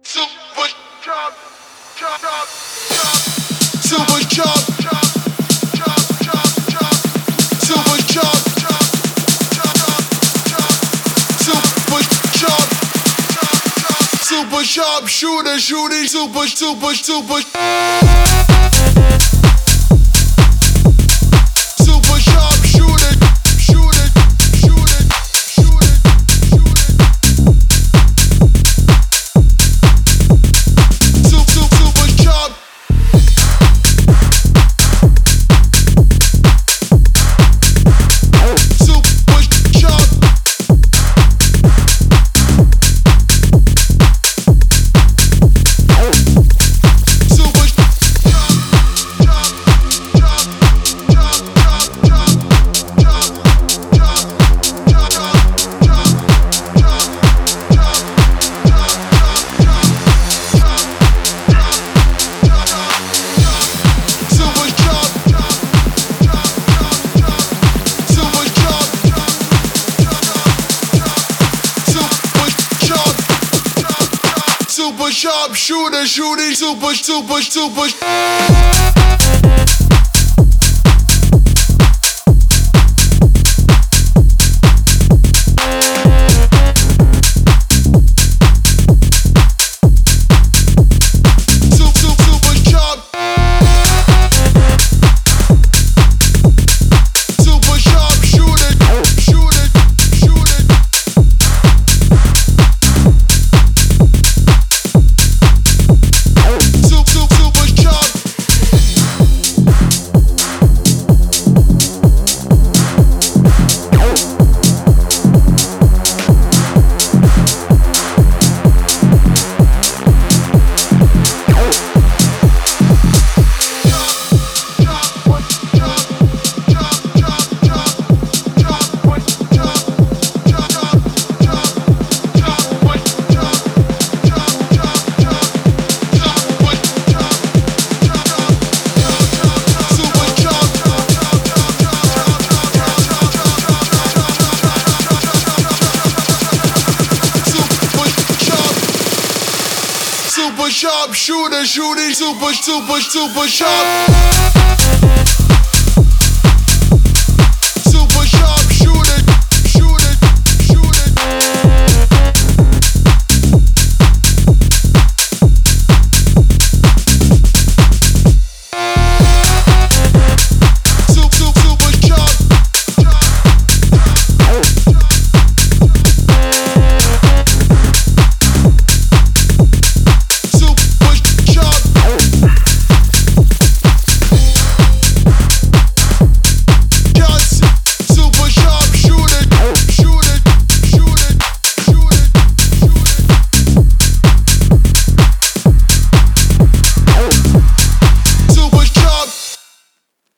Super chop, chop, chop, chop. Super chop, chop, chop, chop, chop. Super chop, chop, chop, chop. Super chop, chop, chop. Super sharp shooter, shooting super, super, super. Super sharp shooter, shooter, shooter, shooter, shooter. Super sharp. Super sharp. Super sharp shooter, shooting super, super, super. Super sharp shooter, shooting super, super, super sharp.